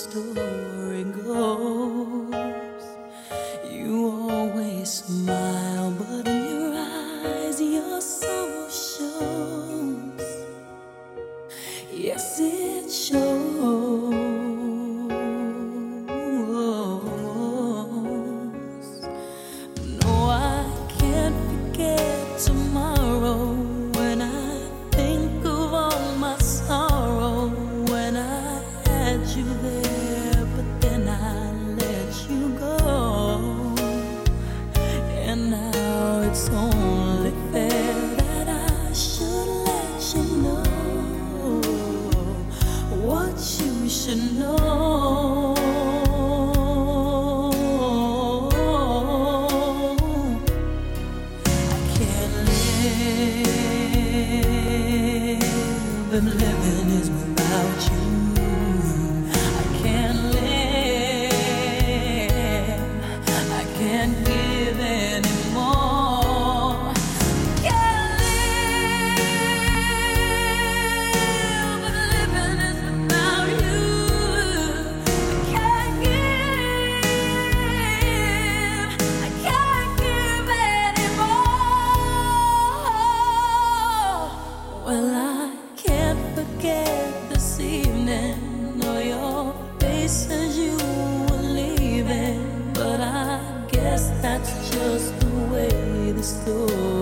story goes. You always smile, but in your eyes your sorrow shows. Yes, it shows. No, I can't forget tomorrow when I think of all my sorrow. When I had you there, but then I let you go. And now it's only fair that I should let you know what you should know. I can't live if living is without you. I can't live, I can't give anymore. Can't live if living is without you. I can't give anymore. Well, I can't forget this evening or your face as you were leaving, but I guess that's just the way the story